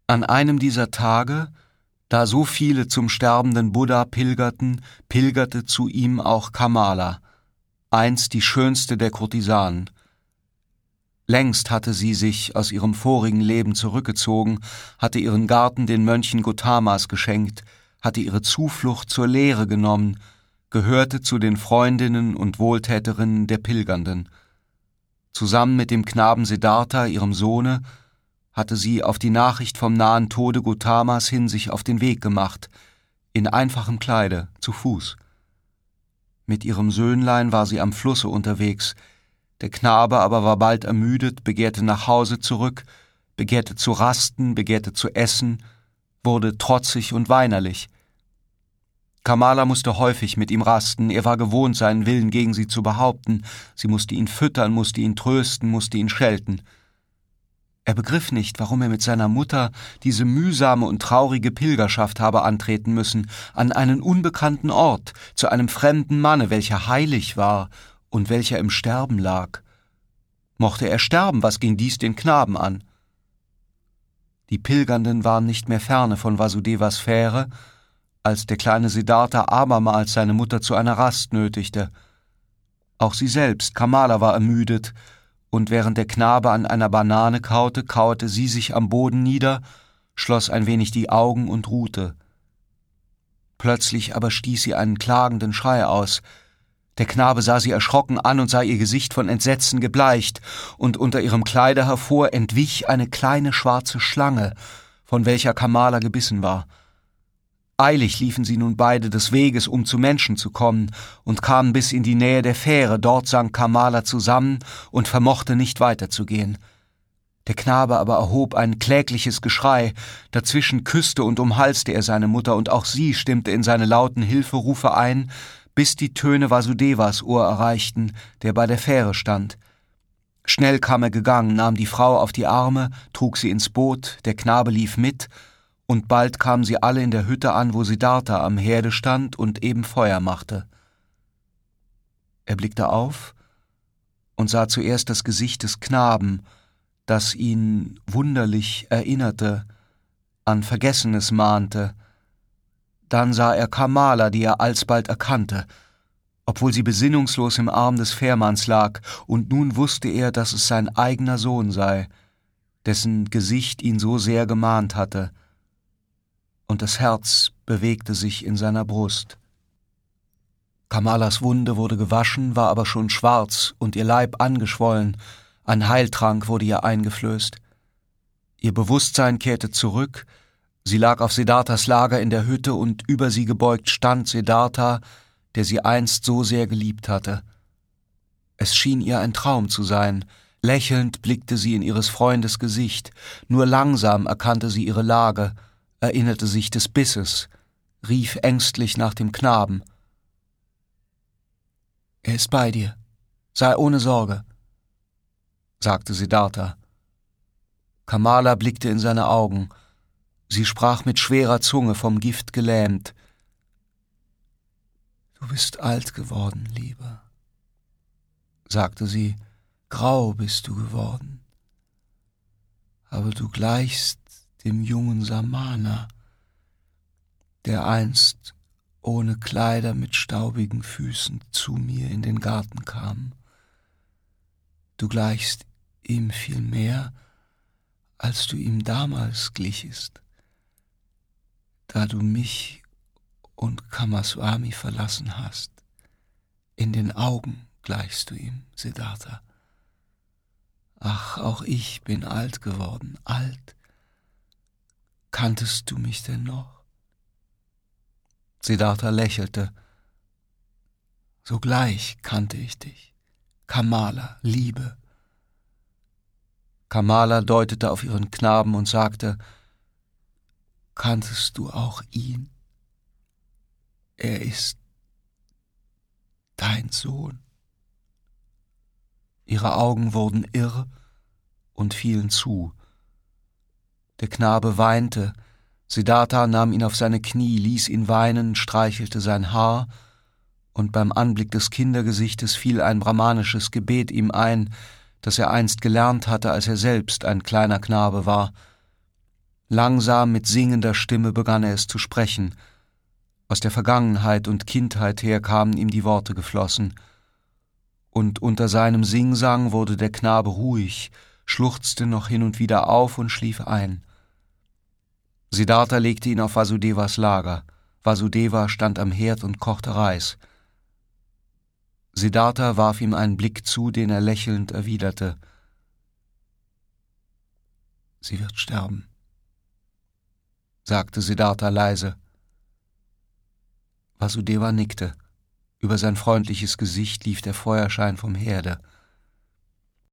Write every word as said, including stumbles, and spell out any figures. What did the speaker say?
An einem dieser Tage, da so viele zum sterbenden Buddha pilgerten, pilgerte zu ihm auch Kamala, einst die schönste der Kurtisanen. Längst hatte sie sich aus ihrem vorigen Leben zurückgezogen, hatte ihren Garten den Mönchen Gotamas geschenkt, hatte ihre Zuflucht zur Lehre genommen, gehörte zu den Freundinnen und Wohltäterinnen der Pilgernden. Zusammen mit dem Knaben Siddhartha, ihrem Sohne, hatte sie auf die Nachricht vom nahen Tode Gotamas hin sich auf den Weg gemacht, in einfachem Kleide, zu Fuß. Mit ihrem Söhnlein war sie am Flusse unterwegs, der Knabe aber war bald ermüdet, begehrte nach Hause zurück, begehrte zu rasten, begehrte zu essen, wurde trotzig und weinerlich. Kamala musste häufig mit ihm rasten, er war gewohnt, seinen Willen gegen sie zu behaupten, sie musste ihn füttern, musste ihn trösten, musste ihn schelten. Er begriff nicht, warum er mit seiner Mutter diese mühsame und traurige Pilgerschaft habe antreten müssen, an einen unbekannten Ort, zu einem fremden Manne, welcher heilig war und welcher im Sterben lag. Mochte er sterben, was ging dies den Knaben an? Die Pilgernden waren nicht mehr ferne von Vasudevas Fähre, als der kleine Siddhartha abermals seine Mutter zu einer Rast nötigte. Auch sie selbst, Kamala, war ermüdet, und während der Knabe an einer Banane kaute, kauerte sie sich am Boden nieder, schloss ein wenig die Augen und ruhte. Plötzlich aber stieß sie einen klagenden Schrei aus. Der Knabe sah sie erschrocken an und sah ihr Gesicht von Entsetzen gebleicht, und unter ihrem Kleide hervor entwich eine kleine schwarze Schlange, von welcher Kamala gebissen war. Eilig liefen sie nun beide des Weges, um zu Menschen zu kommen, und kamen bis in die Nähe der Fähre. Dort sank Kamala zusammen und vermochte nicht weiterzugehen. Der Knabe aber erhob ein klägliches Geschrei, dazwischen küsste und umhalste er seine Mutter, und auch sie stimmte in seine lauten Hilferufe ein, bis die Töne Vasudevas Ohr erreichten, der bei der Fähre stand. Schnell kam er gegangen, nahm die Frau auf die Arme, trug sie ins Boot, der Knabe lief mit, und bald kamen sie alle in der Hütte an, wo Siddhartha am Herde stand und eben Feuer machte. Er blickte auf und sah zuerst das Gesicht des Knaben, das ihn wunderlich erinnerte, an Vergessenes mahnte. Dann sah er Kamala, die er alsbald erkannte, obwohl sie besinnungslos im Arm des Fährmanns lag, und nun wusste er, dass es sein eigener Sohn sei, dessen Gesicht ihn so sehr gemahnt hatte, und das Herz bewegte sich in seiner Brust. Kamalas Wunde wurde gewaschen, war aber schon schwarz und ihr Leib angeschwollen, ein Heiltrank wurde ihr eingeflößt. Ihr Bewusstsein kehrte zurück, sie lag auf Siddharthas Lager in der Hütte, und über sie gebeugt stand Siddhartha, der sie einst so sehr geliebt hatte. Es schien ihr ein Traum zu sein, lächelnd blickte sie in ihres Freundes Gesicht, nur langsam erkannte sie ihre Lage, erinnerte sich des Bisses, rief ängstlich nach dem Knaben. »Er ist bei dir, sei ohne Sorge«, sagte Siddhartha. Kamala blickte in seine Augen. Sie sprach mit schwerer Zunge, vom Gift gelähmt. »Du bist alt geworden, Lieber«, sagte sie, »grau bist du geworden, aber du gleichst dem jungen Samana, der einst ohne Kleider mit staubigen Füßen zu mir in den Garten kam. Du gleichst ihm viel mehr, als du ihm damals glichest, da du mich und Kamaswami verlassen hast. In den Augen gleichst du ihm, Siddhartha. Ach, auch ich bin alt geworden, alt. Kanntest du mich denn noch?« Siddhartha lächelte. »Sogleich kannte ich dich. Kamala, Liebe.« Kamala deutete auf ihren Knaben und sagte, »Kanntest du auch ihn? Er ist dein Sohn.« Ihre Augen wurden irr und fielen zu. Der Knabe weinte. Siddhartha nahm ihn auf seine Knie, ließ ihn weinen, streichelte sein Haar, und beim Anblick des Kindergesichtes fiel ein brahmanisches Gebet ihm ein, das er einst gelernt hatte, als er selbst ein kleiner Knabe war. Langsam mit singender Stimme begann er es zu sprechen. Aus der Vergangenheit und Kindheit her kamen ihm die Worte geflossen. Und unter seinem Singsang wurde der Knabe ruhig, schluchzte noch hin und wieder auf und schlief ein. Siddhartha legte ihn auf Vasudevas Lager. Vasudeva stand am Herd und kochte Reis. Siddhartha warf ihm einen Blick zu, den er lächelnd erwiderte. »Sie wird sterben«, sagte Siddhartha leise. Vasudeva nickte. Über sein freundliches Gesicht lief der Feuerschein vom Herde.